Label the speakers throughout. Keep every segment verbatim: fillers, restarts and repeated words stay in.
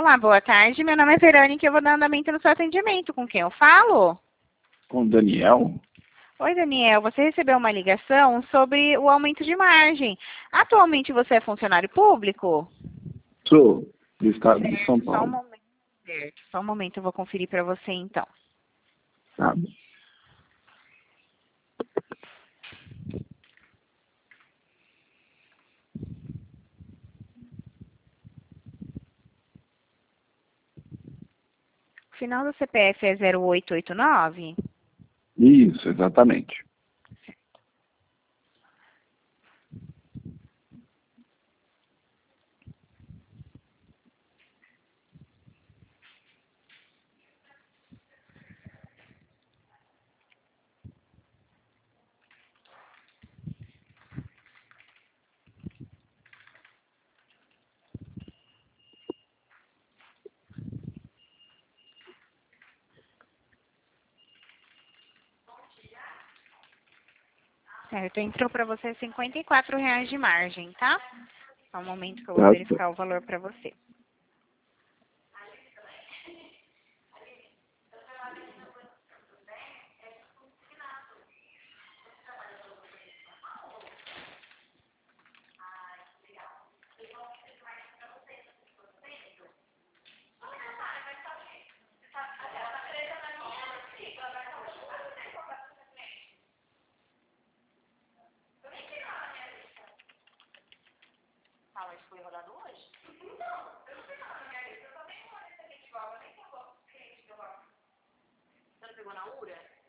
Speaker 1: Olá, boa tarde. Meu nome é Verônica e eu vou dar andamento no seu atendimento. Com quem eu falo?
Speaker 2: Com o Daniel?
Speaker 1: Oi, Daniel. Você recebeu uma ligação sobre o aumento de margem. Atualmente você é funcionário público?
Speaker 2: Sou, do estado de São
Speaker 1: Certo, só um
Speaker 2: Paulo.
Speaker 1: momento. Certo, só um momento, eu vou conferir para você então.
Speaker 2: Sabe?
Speaker 1: O final do C P F é zero oito oito nove?
Speaker 2: Isso, exatamente.
Speaker 1: Certo, entrou para você cinquenta e quatro reais de margem, tá? Só um momento que eu vou
Speaker 2: Tá,
Speaker 1: verificar o valor para você. Ah, mas foi rodado hoje? Você não pegou na U R A?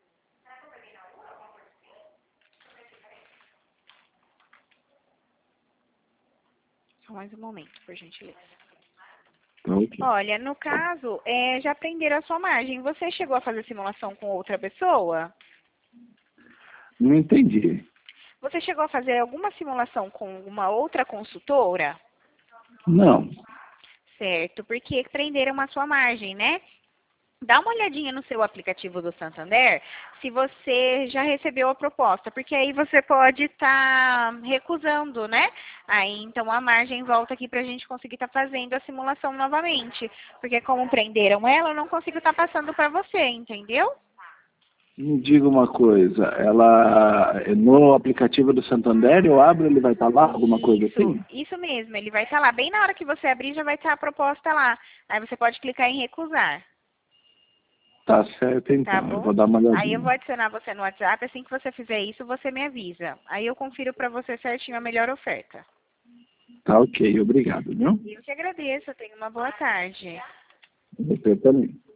Speaker 1: Só mais um momento, por gentileza.
Speaker 2: tá ok.
Speaker 1: Olha, no caso, é, já prenderam a sua margem. Você chegou a fazer simulação com outra pessoa?
Speaker 2: Não entendi.
Speaker 1: Você chegou a fazer alguma simulação com uma outra consultora?
Speaker 2: Não.
Speaker 1: Certo, porque prenderam a sua margem, né? Dá uma olhadinha no seu aplicativo do Santander se você já recebeu a proposta, porque aí você pode estar recusando, né? Aí então a margem volta aqui para a gente conseguir estar fazendo a simulação novamente. Porque como prenderam ela, eu não consigo estar passando para você, entendeu?
Speaker 2: Me diga uma coisa, ela no aplicativo do Santander eu abro, ele vai estar lá, alguma coisa
Speaker 1: Isso,
Speaker 2: assim?
Speaker 1: isso mesmo, ele vai estar lá. Bem na hora que você abrir, já vai estar a proposta lá. Aí você pode clicar em recusar.
Speaker 2: Tá certo
Speaker 1: Tá
Speaker 2: então, eu
Speaker 1: bom?
Speaker 2: vou dar uma
Speaker 1: Aí eu vou
Speaker 2: olhadinha.
Speaker 1: adicionar você no WhatsApp, assim que você fizer isso, você me avisa. Aí eu confiro para você certinho a melhor oferta.
Speaker 2: Tá ok, obrigado, viu?
Speaker 1: Eu que agradeço, tenha uma boa tarde.
Speaker 2: Você também.